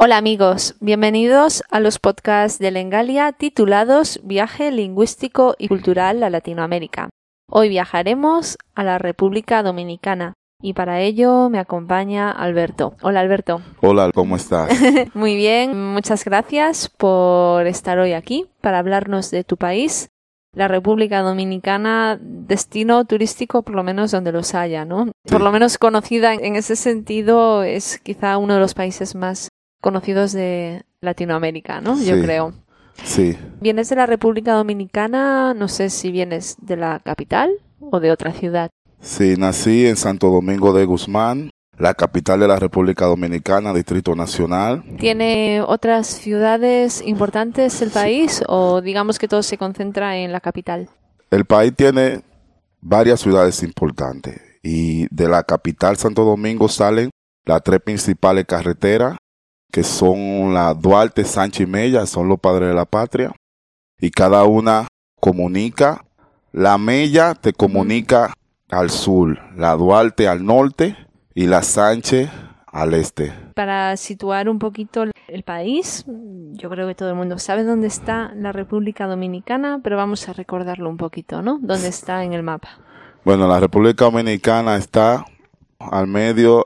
Hola amigos, bienvenidos a los podcasts de Lengalia titulados Viaje lingüístico y cultural a Latinoamérica. Hoy viajaremos a la República Dominicana y para ello me acompaña Alberto. Hola Alberto. Hola, ¿cómo estás? Muy bien, muchas gracias por estar hoy aquí para hablarnos de tu país, la República Dominicana, destino turístico por lo menos donde los haya, ¿no? Sí. Por lo menos conocida en ese sentido, es quizá uno de los países más conocidos de Latinoamérica, ¿no? Yo Sí. creo. Sí, ¿Vienes de la República Dominicana? No sé si vienes de la capital o de otra ciudad. sí, nací en Santo Domingo de Guzmán, la capital de la República Dominicana, Distrito Nacional. ¿Tiene otras ciudades importantes el país o digamos que todo se concentra en la capital? El país tiene varias ciudades importantes y de la capital Santo Domingo salen las tres principales carreteras, que son la Duarte, Sánchez y Mella, son los padres de la patria, y cada una comunica. La Mella te comunica al sur, la Duarte al norte y la Sánchez al este. Para situar un poquito el país, yo creo que todo el mundo sabe dónde está la República Dominicana, pero vamos a recordarlo un poquito, ¿no? ¿Dónde está en el mapa? Bueno, la República Dominicana está al medio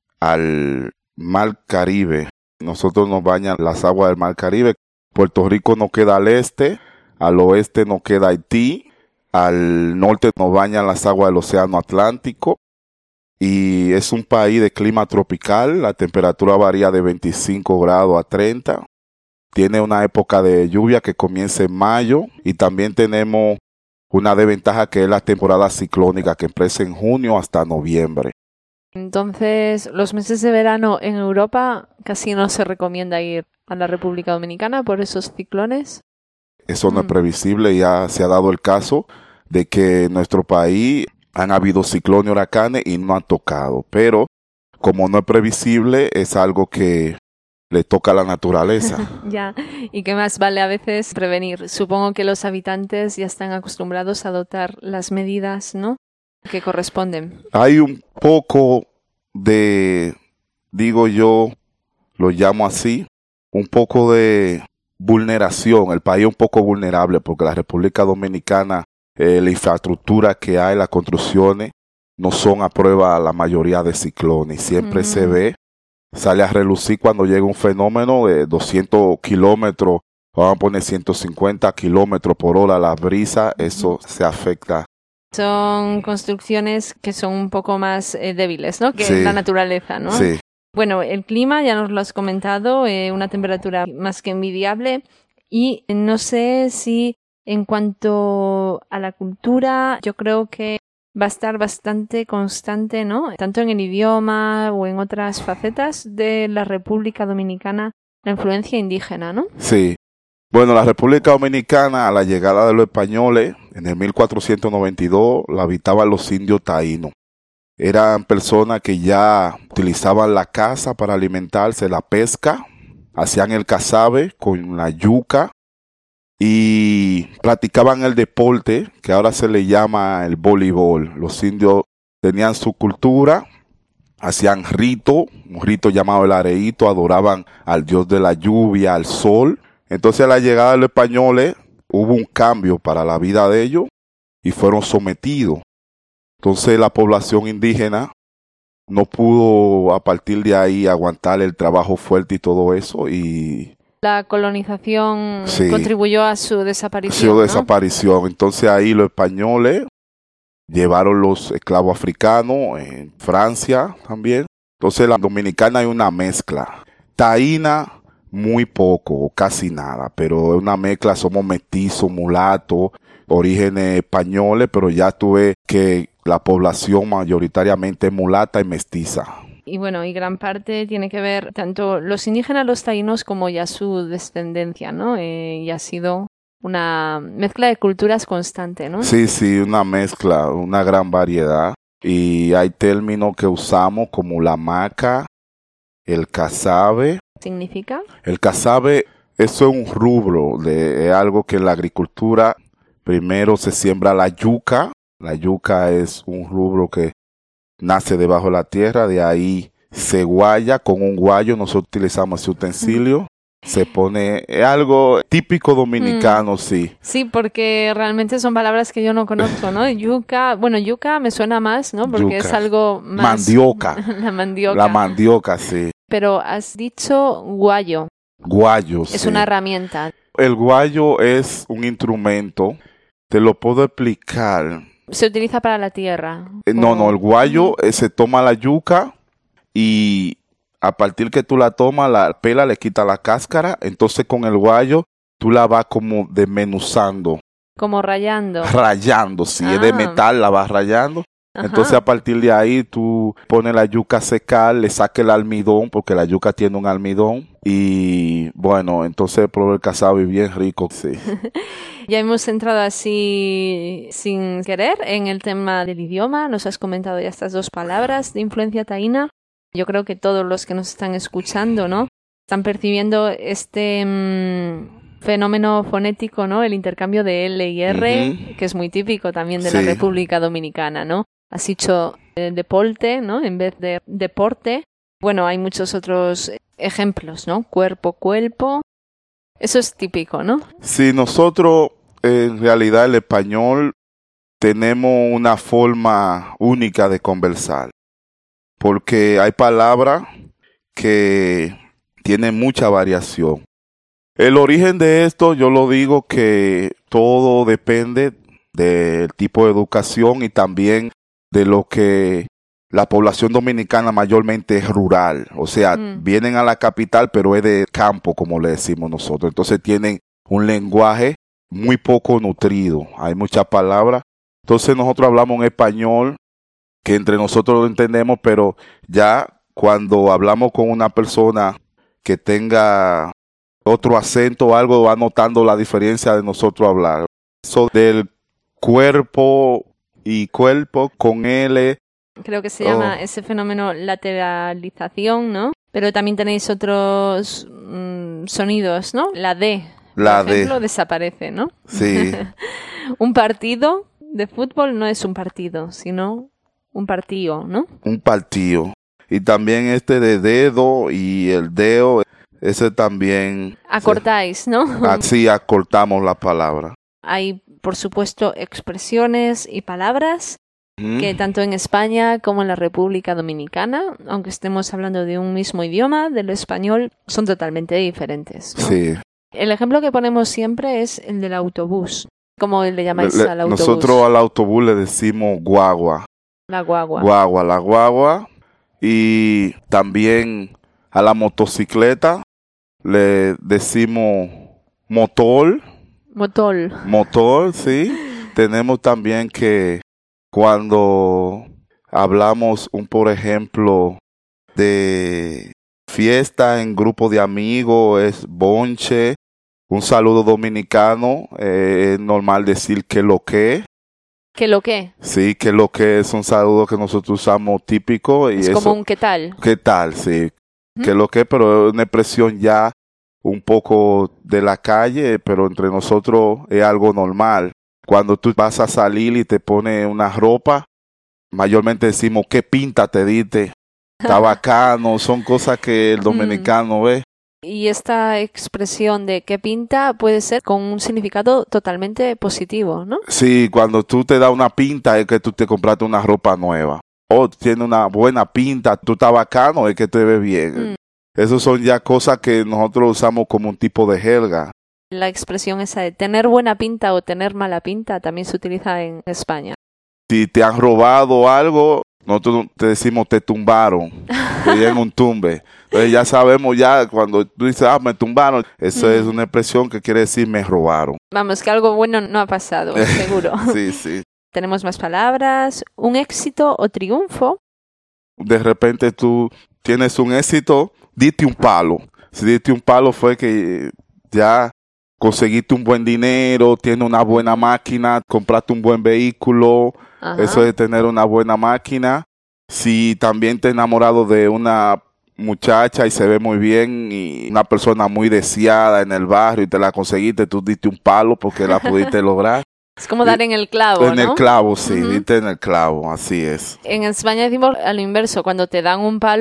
al Mar Caribe. Nosotros nos bañan las aguas del Mar Caribe. Puerto Rico nos queda al este, al oeste nos queda Haití, al norte nos bañan las aguas del Océano Atlántico y es un país de clima tropical. La temperatura varía de 25 grados a 30. Tiene una época de lluvia que comienza en mayo y también tenemos una desventaja que es la temporada ciclónica que empieza en junio hasta noviembre. Entonces, los meses de verano en Europa casi no se recomienda ir a la República Dominicana por esos ciclones. Eso no es previsible, ya se ha dado el caso de que en nuestro país han habido ciclones y huracanes y no han tocado, pero como no es previsible es algo que le toca a la naturaleza. Ya, y que más vale a veces prevenir. Supongo que los habitantes ya están acostumbrados a adoptar las medidas, ¿no?, que corresponden. Hay un poco de, digo yo, lo llamo así, un poco de vulneración. El país es un poco vulnerable porque la República Dominicana, la infraestructura que hay, las construcciones, no son a prueba la mayoría de ciclones. Siempre se ve, sale a relucir cuando llega un fenómeno de 200 kilómetros, vamos a poner 150 kilómetros por hora la brisa, eso se afecta. Son construcciones que son un poco más débiles, ¿no?, que Sí. la naturaleza, ¿no? Sí. Bueno, el clima ya nos lo has comentado, una temperatura más que envidiable y no sé si en cuanto a la cultura, yo creo que va a estar bastante constante, ¿no?, tanto en el idioma o en otras facetas de la República Dominicana, la influencia indígena, ¿no? Sí. Bueno, la República Dominicana, a la llegada de los españoles, en el 1492, la habitaban los indios taínos. Eran personas que ya utilizaban la caza para alimentarse, la pesca, hacían el cazabe con la yuca y practicaban el deporte, que ahora se le llama el voleibol. Los indios tenían su cultura, hacían un rito llamado el areíto, adoraban al dios de la lluvia, al sol. Entonces a la llegada de los españoles hubo un cambio para la vida de ellos y fueron sometidos. Entonces la población indígena no pudo a partir de ahí aguantar el trabajo fuerte y todo eso y La colonización Sí. contribuyó a su desaparición, su ¿no? desaparición. Entonces ahí los españoles llevaron los esclavos africanos en Francia también. Entonces la dominicana hay una mezcla. Taína muy poco o casi nada, pero es una mezcla, somos mestizos, mulatos, orígenes españoles, pero ya tuve que la población mayoritariamente es mulata y mestiza. Y bueno, y gran parte tiene que ver tanto los indígenas, los taínos, como ya su descendencia, ¿no? Y ha sido una mezcla de culturas constante, ¿no? Sí, sí, una mezcla, una gran variedad. Y hay términos que usamos como la maca, el cazabe. ¿Significa? El cazabe, eso es un rubro, es algo que en la agricultura primero se siembra la yuca. La yuca es un rubro que nace debajo de la tierra, de ahí se guaya con un guayo, nosotros utilizamos ese utensilio. Se pone algo típico dominicano, sí. Sí, porque realmente son palabras que yo no conozco, ¿no? Yuca, bueno, yuca me suena más, ¿no? Porque Yuca. es algo más... Mandioca. La mandioca. La mandioca, sí. Pero has dicho guayo. Guayo, Es sí. una herramienta. El guayo es un instrumento, te lo puedo explicar. Se utiliza para la tierra. No, el guayo se toma la yuca y a partir que tú la tomas, la pela, le quita la cáscara, entonces con el guayo tú la vas como desmenuzando. Como rayando. Rayando, si es de metal, la vas rayando. Ajá. Entonces a partir de ahí tú pones la yuca a secar, le saques el almidón, porque la yuca tiene un almidón. Y bueno, entonces el polvo del casabe es bien rico, sí. Ya hemos entrado así sin querer en el tema del idioma. Nos has comentado ya estas dos palabras de influencia taína. Yo creo que todos los que nos están escuchando, ¿no? Están percibiendo este fenómeno fonético, ¿no? El intercambio de L y R, que es muy típico también de la República Dominicana, ¿no? Has dicho deporte, ¿no? En vez de deporte. Bueno, hay muchos otros ejemplos, ¿no? Cuerpo, cuerpo. Eso es típico, ¿no? Sí, nosotros en realidad el español tenemos una forma única de conversar. Porque hay palabras que tienen mucha variación. El origen de esto, yo lo digo que todo depende del tipo de educación y también de lo que la población dominicana mayormente es rural. O sea, vienen a la capital, pero es de campo, como le decimos nosotros. Entonces tienen un lenguaje muy poco nutrido. Hay muchas palabras. Entonces nosotros hablamos en español, que entre nosotros lo entendemos, pero ya cuando hablamos con una persona que tenga otro acento o algo, va notando la diferencia de nosotros hablar. Eso del cuerpo y cuerpo con L. Creo que se llama ese fenómeno lateralización, ¿no? Pero también tenéis otros sonidos, ¿no? La D, por ejemplo, desaparece, ¿no? Sí. Un partido de fútbol no es un partido, sino un partido, ¿no? Un partido. Y también este de dedo y el dedo, ese también. Acortáis, ¿no? Así acortamos la palabra. Hay, por supuesto, expresiones y palabras que tanto en España como en la República Dominicana, aunque estemos hablando de un mismo idioma, del español, son totalmente diferentes, ¿no? Sí. El ejemplo que ponemos siempre es el del autobús. ¿Cómo le llamáis al autobús? Nosotros al autobús le decimos guagua. La guagua. Guagua, la guagua. Y también a la motocicleta le decimos motor. Motor, sí. Tenemos también que cuando hablamos, por ejemplo, de fiesta en grupo de amigos, es bonche. Un saludo dominicano, es normal decir que lo que. ¿Qué lo que? Sí, que lo que es un saludo que nosotros usamos típico. Y es eso, como un ¿qué tal? ¿Qué tal? Sí. Que lo que, pero es una expresión ya un poco de la calle, pero entre nosotros es algo normal. Cuando tú vas a salir y te pones una ropa, mayormente decimos, ¿qué pinta te diste? Está bacano, son cosas que el dominicano ve. Y esta expresión de qué pinta puede ser con un significado totalmente positivo, ¿no? Sí, cuando tú te das una pinta es que tú te compraste una ropa nueva. O tienes una buena pinta, tú estás bacano, es que te ves bien. Esas son ya cosas que nosotros usamos como un tipo de jerga. La expresión esa de tener buena pinta o tener mala pinta también se utiliza en España. Si te han robado algo, nosotros te decimos te tumbaron, te dieron un tumbe. Entonces ya sabemos ya cuando tú dices, me tumbaron, eso es una expresión que quiere decir me robaron. Vamos, que algo bueno no ha pasado, seguro. Sí, sí. Tenemos más palabras, un éxito o triunfo. De repente tú tienes un éxito, diste un palo. Si diste un palo fue que ya conseguiste un buen dinero, tienes una buena máquina, compraste un buen vehículo. Ajá. Eso es tener una buena máquina. Si también te has enamorado de una muchacha y se ve muy bien y una persona muy deseada en el barrio y te la conseguiste, tú diste un palo porque la pudiste lograr. Es como dar en el clavo, En el clavo, sí, diste en el clavo, así es. En España decimos a lo inverso, cuando te dan un palo,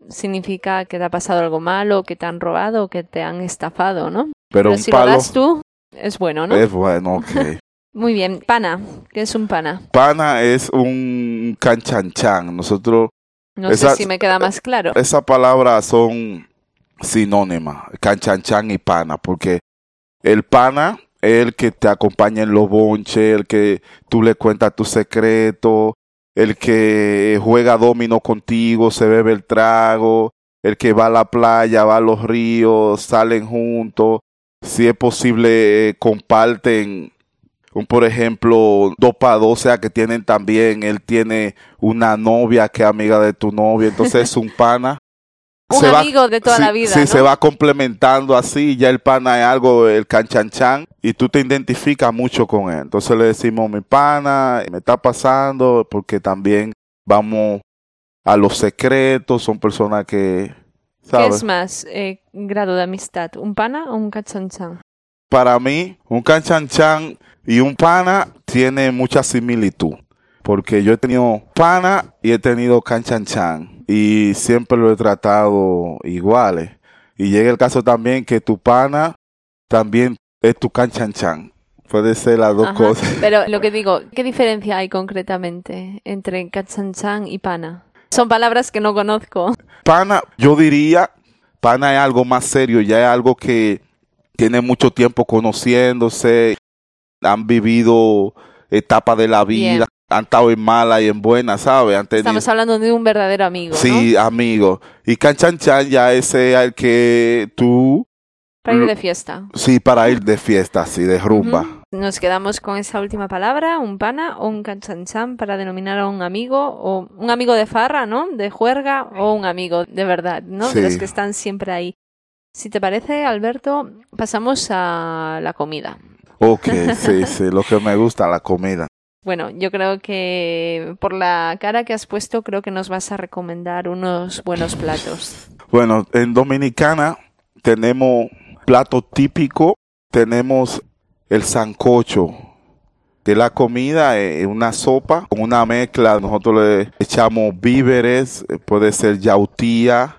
significa que te ha pasado algo malo, que te han robado, que te han estafado, ¿no? Pero un si palo lo das tú, es bueno, ¿no? es bueno, ok. Muy bien. Pana. ¿Qué es un pana? Pana es un canchanchan. Nosotros, No sé si me queda más claro. esas palabras son sinónimas, canchanchan y pana, porque el pana es el que te acompaña en los bonches, el que tú le cuentas tus secretos, el que juega domino contigo, se bebe el trago, el que va a la playa, va a los ríos, salen juntos, si es posible comparten, por ejemplo, 2 para 2, o sea que tienen también, él tiene una novia que es amiga de tu novia, entonces es un pana. Un amigo de toda la vida, sí, ¿no? se va complementando así, ya el pana es algo, el canchanchan, y tú te identificas mucho con él. Entonces le decimos, mi pana, me está pasando, porque también vamos a los secretos, son personas que, ¿sabes? ¿Qué es más grado de amistad? ¿Un pana o un canchanchan? Para mí, un canchanchan y un pana tiene mucha similitud, porque yo he tenido pana y he tenido canchanchan. Y siempre lo he tratado iguales. Y llega el caso también que tu pana también es tu canchanchan. Puede ser las dos cosas. Pero lo que digo, ¿qué diferencia hay concretamente entre canchanchan y pana? Son palabras que no conozco. Pana, yo diría, pana es algo más serio, ya es algo que tiene mucho tiempo conociéndose, han vivido etapas de la vida. Bien. Han estado en mala y en buena, ¿sabes? Estamos hablando de un verdadero amigo, sí, ¿no? amigo. Y canchanchan ya ese es el que tú... Para ir de fiesta. Sí, para ir de fiesta, sí, de rumba. Nos quedamos con esa última palabra, un pana o un canchanchan, para denominar a un amigo, o un amigo de farra, ¿no? De juerga, o un amigo de verdad, ¿no? Sí. De los que están siempre ahí. Si te parece, Alberto, pasamos a la comida. Ok, sí, lo que me gusta, la comida. Bueno, yo creo que por la cara que has puesto, creo que nos vas a recomendar unos buenos platos. Bueno, en Dominicana tenemos plato típico, tenemos el sancocho, que la comida es una sopa con una mezcla. Nosotros le echamos víveres, puede ser yautía,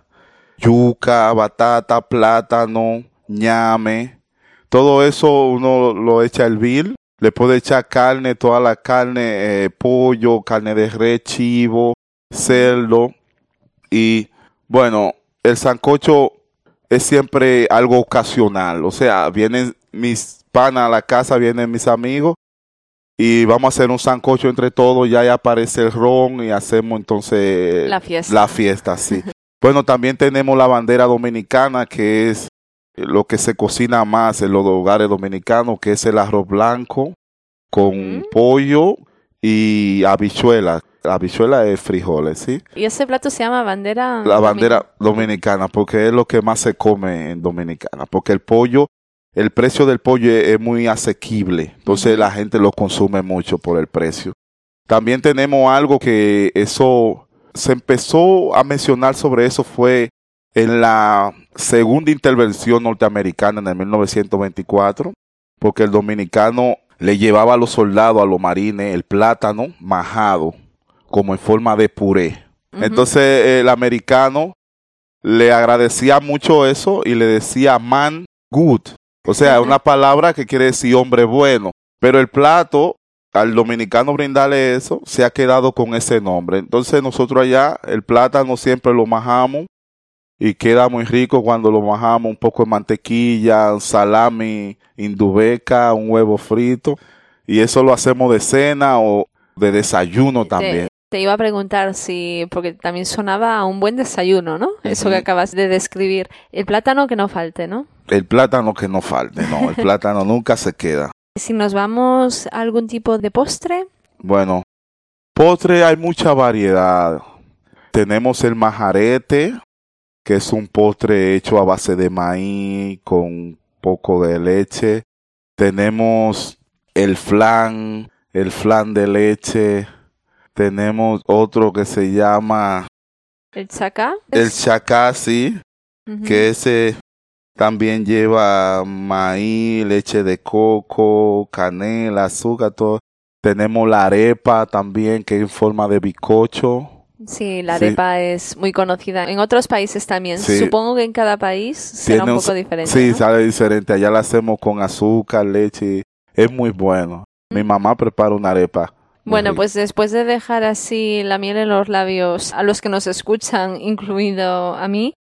yuca, batata, plátano, ñame. Todo eso uno lo echa a hervir. Le puede echar carne, toda la carne, pollo, carne de res, chivo, cerdo. Y bueno, el sancocho es siempre algo ocasional. O sea, vienen mis panas a la casa, vienen mis amigos y vamos a hacer un sancocho entre todos. Ya aparece el ron y hacemos entonces la fiesta, sí. Bueno, también tenemos la bandera dominicana, que es lo que se cocina más en los hogares dominicanos, que es el arroz blanco con pollo y habichuelas. La habichuela es frijoles, ¿sí? ¿Y ese plato se llama bandera? La bandera dominicana, porque es lo que más se come en Dominicana. Porque el pollo, el precio del pollo es muy asequible. Entonces la gente lo consume mucho por el precio. También tenemos algo que eso se empezó a mencionar sobre eso fue en la segunda intervención norteamericana en el 1924, porque el dominicano le llevaba a los soldados, a los marines, el plátano majado, como en forma de puré. Entonces el americano le agradecía mucho eso y le decía man good. O sea, una palabra que quiere decir hombre bueno. Pero el plato, al dominicano brindarle eso, se ha quedado con ese nombre. Entonces nosotros allá, el plátano siempre lo majamos y queda muy rico cuando lo majamos, un poco de mantequilla, un salami indubeca, un huevo frito. Y eso lo hacemos de cena o de desayuno también. Te iba a preguntar porque también sonaba a un buen desayuno, ¿no? Eso que acabas de describir. El plátano que no falte, ¿no? El plátano que no falte, no. El plátano nunca se queda. Si nos vamos a algún tipo de postre. Bueno, postre hay mucha variedad. Tenemos el majarete, que es un postre hecho a base de maíz con poco de leche. Tenemos el flan de leche. Tenemos otro que se llama... ¿El chacá? El chacá, sí. Que ese también lleva maíz, leche de coco, canela, azúcar, todo. Tenemos la arepa también, que es en forma de bizcocho. Sí, la Sí. arepa es muy conocida. En otros países también. Sí. Supongo que en cada país será Tiene un poco diferente, Sí, ¿no? sale diferente. Allá la hacemos con azúcar, leche. Es muy bueno. Mi mamá prepara una arepa muy Bueno, rica. pues después de dejar así la miel en los labios a los que nos escuchan, incluido a mí,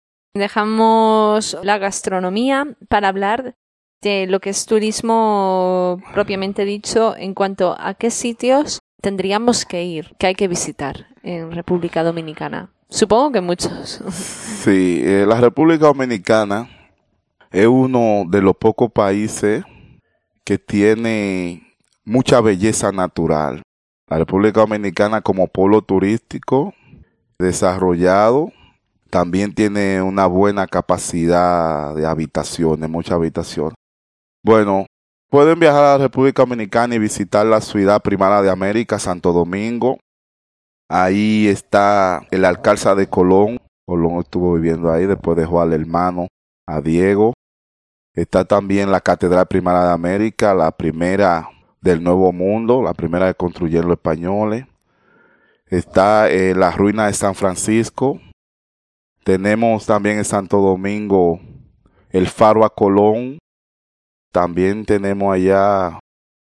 dejamos la gastronomía para hablar de lo que es turismo propiamente dicho en cuanto a qué sitios tendríamos que ir, que hay que visitar en República Dominicana. Supongo que muchos. Sí, la República Dominicana es uno de los pocos países que tiene mucha belleza natural. La República Dominicana como polo turístico desarrollado también tiene una buena capacidad de habitaciones, muchas habitaciones. Bueno, pueden viajar a la República Dominicana y visitar la ciudad primera de América, Santo Domingo. Ahí está el Alcázar de Colón. Colón estuvo viviendo ahí, después dejó al hermano, a Diego. Está también la Catedral Primera de América, la primera del Nuevo Mundo, la primera que construyeron los españoles. Está la ruina de San Francisco. Tenemos también en Santo Domingo el Faro a Colón. También tenemos allá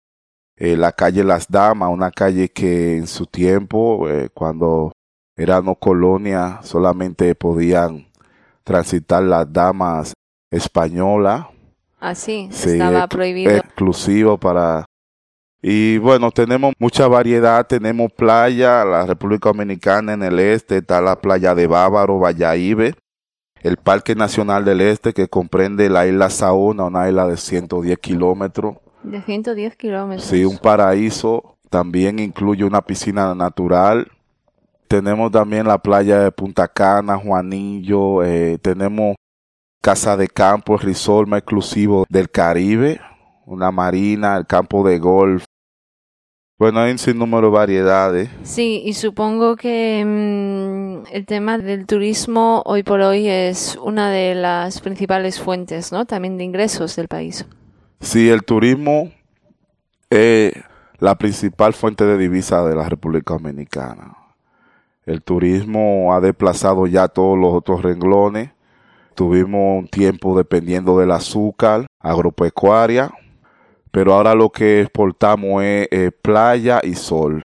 la calle Las Damas, una calle que en su tiempo, cuando éramos colonia, solamente podían transitar las damas españolas. Así, Sí, estaba prohibido. exclusivo para... Y bueno, tenemos mucha variedad, tenemos playa, la República Dominicana en el este, está la playa de Bávaro, Bayahibe, el Parque Nacional del Este que comprende la isla Saona, una isla de 110 kilómetros. De 110 kilómetros. Sí, un paraíso, también incluye una piscina natural. Tenemos también la playa de Punta Cana, Juanillo, tenemos Casa de Campo, el resort más exclusivo del Caribe, una marina, el campo de golf. Bueno, hay un sinnúmero de variedades. Sí, y supongo que el tema del turismo hoy por hoy es una de las principales fuentes, ¿no? También de ingresos del país. Sí, el turismo es la principal fuente de divisa de la República Dominicana. El turismo ha desplazado ya todos los otros renglones. Tuvimos un tiempo dependiendo del azúcar, agropecuaria, pero ahora lo que exportamos es playa y sol,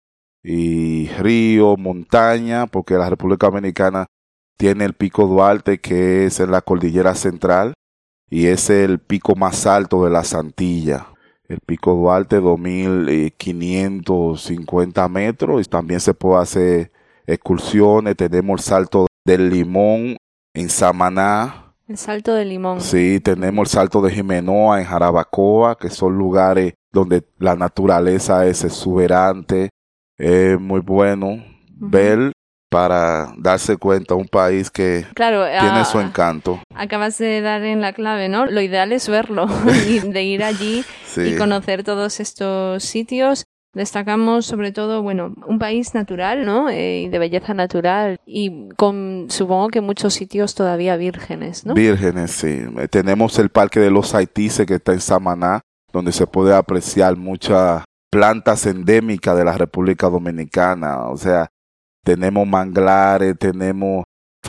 y río, montaña, porque la República Dominicana tiene el Pico Duarte, que es en la cordillera central, y es el pico más alto de las Antillas. El Pico Duarte, 2.550 metros, y también se puede hacer excursiones. Tenemos el Salto del Limón en Samaná. El Salto del Limón. Sí, tenemos el Salto de Jimenoa en Jarabacoa, que son lugares donde la naturaleza es exuberante. Es muy bueno ver para darse cuenta un país que Claro, tiene su encanto. Acabas de dar en la clave, ¿no? Lo ideal es verlo y de ir allí Sí. y conocer todos estos sitios. Destacamos sobre todo, bueno, un país natural, ¿no? Y de belleza natural y con, supongo que muchos sitios todavía vírgenes, ¿no? Vírgenes, sí. Tenemos el Parque de los Haitises que está en Samaná, donde se puede apreciar muchas plantas endémicas de la República Dominicana. O sea, tenemos manglares, tenemos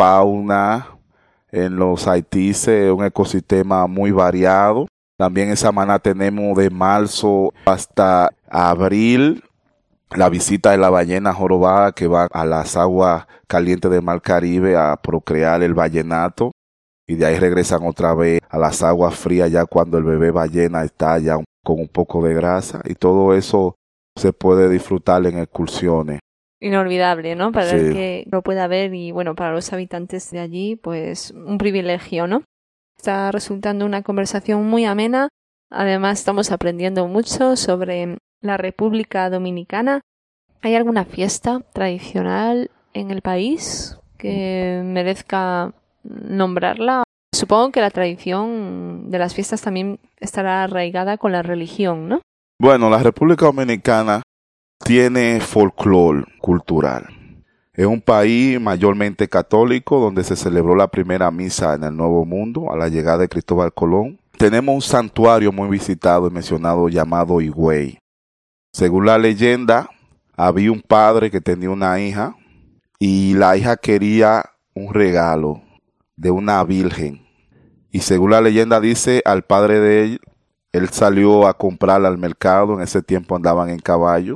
fauna en los Haitises, un ecosistema muy variado. También en Samaná tenemos de marzo hasta abril la visita de la ballena jorobada que va a las aguas calientes del Mar Caribe a procrear el ballenato, y de ahí regresan otra vez a las aguas frías ya cuando el bebé ballena está ya con un poco de grasa, y todo eso se puede disfrutar en excursiones. Inolvidable, ¿no? Para Sí. el que lo pueda ver y, bueno, para los habitantes de allí, pues un privilegio, ¿no? Está resultando una conversación muy amena. Además, estamos aprendiendo mucho sobre la República Dominicana. ¿Hay alguna fiesta tradicional en el país que merezca nombrarla? Supongo que la tradición de las fiestas también estará arraigada con la religión, ¿no? Bueno, la República Dominicana tiene folclore cultural. Es un país mayormente católico donde se celebró la primera misa en el Nuevo Mundo a la llegada de Cristóbal Colón. Tenemos un santuario muy visitado y mencionado llamado Higüey. Según la leyenda, había un padre que tenía una hija y la hija quería un regalo de una virgen. Y según la leyenda dice, al padre de él salió a comprarla al mercado, en ese tiempo andaban en caballo,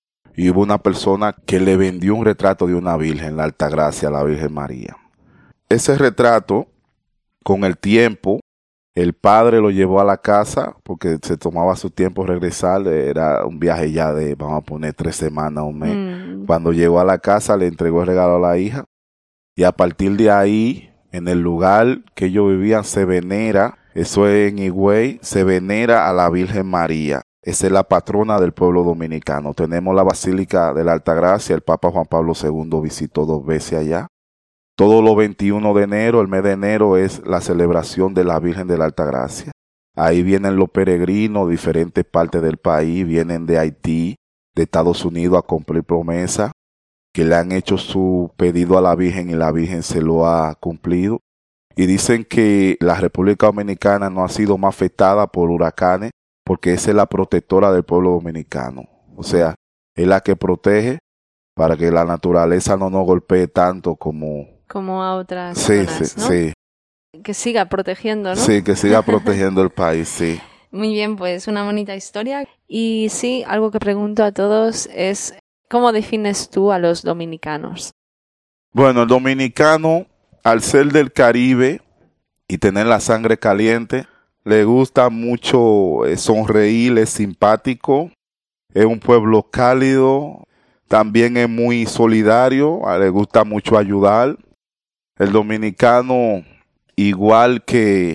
y hubo una persona que le vendió un retrato de una virgen, la Altagracia, la Virgen María. Ese retrato, con el tiempo, el padre lo llevó a la casa porque se tomaba su tiempo regresar, era un viaje ya de, vamos a poner, 3 semanas, un mes. Cuando llegó a la casa le entregó el regalo a la hija y a partir de ahí, en el lugar que ellos vivían se venera, eso es en Higüey, se venera a la Virgen María. Esa es la patrona del pueblo dominicano. Tenemos la Basílica de la Altagracia, el Papa Juan Pablo II visitó 2 veces allá. Todos los 21 de enero, el mes de enero, es la celebración de la Virgen de la Altagracia. Ahí vienen los peregrinos, diferentes partes del país, vienen de Haití, de Estados Unidos a cumplir promesa, que le han hecho su pedido a la Virgen y la Virgen se lo ha cumplido. Y dicen que la República Dominicana no ha sido más afectada por huracanes porque esa es la protectora del pueblo dominicano. O sea, es la que protege para que la naturaleza no nos golpee tanto como a otras sí, zonas, sí, ¿no? sí. Que siga protegiendo, ¿no? Sí, que siga protegiendo el país, sí. Muy bien, pues una bonita historia. Y sí, algo que pregunto a todos es, ¿cómo defines tú a los dominicanos? Bueno, el dominicano, al ser del Caribe y tener la sangre caliente, le gusta mucho sonreír, es simpático, es un pueblo cálido, también es muy solidario, le gusta mucho ayudar. El dominicano, igual que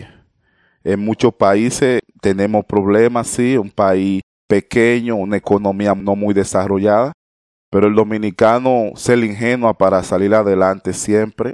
en muchos países, tenemos problemas, sí, un país pequeño, una economía no muy desarrollada, pero el dominicano se le ingenua para salir adelante siempre.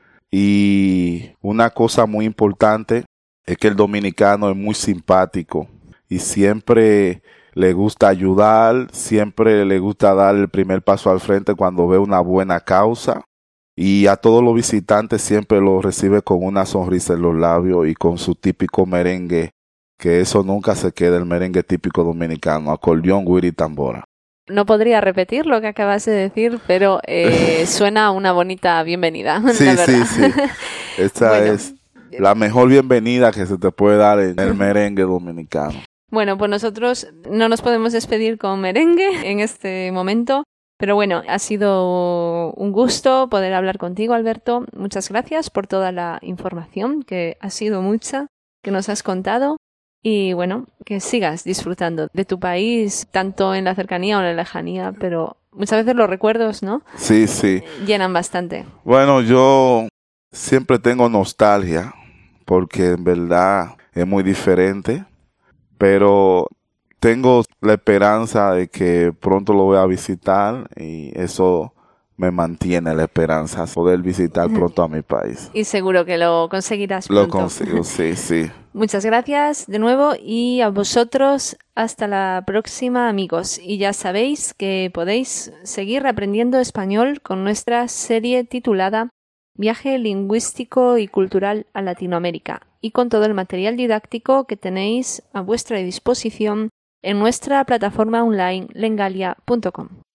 Y una cosa muy importante es que el dominicano es muy simpático y siempre le gusta ayudar, siempre le gusta dar el primer paso al frente cuando ve una buena causa. Y a todos los visitantes siempre los recibe con una sonrisa en los labios y con su típico merengue, que eso nunca se queda, el merengue típico dominicano, acordeón, güiro y tambora. No podría repetir lo que acabas de decir, pero suena una bonita bienvenida. Sí, la verdad. sí. Esta es la mejor bienvenida que se te puede dar en el merengue dominicano. Bueno, pues nosotros no nos podemos despedir con merengue en este momento. Pero bueno, ha sido un gusto poder hablar contigo, Alberto. Muchas gracias por toda la información, que ha sido mucha, que nos has contado. Y bueno, que sigas disfrutando de tu país, tanto en la cercanía o en la lejanía, pero muchas veces los recuerdos, ¿no? Sí, sí. Llenan bastante. Bueno, yo siempre tengo nostalgia, porque en verdad es muy diferente, pero tengo la esperanza de que pronto lo voy a visitar y eso me mantiene la esperanza, poder visitar pronto a mi país. Y seguro que lo conseguirás pronto. Lo consigo, sí, sí. Muchas gracias de nuevo y a vosotros hasta la próxima, amigos. Y ya sabéis que podéis seguir aprendiendo español con nuestra serie titulada Viaje lingüístico y cultural a Latinoamérica y con todo el material didáctico que tenéis a vuestra disposición en nuestra plataforma online lengalia.com.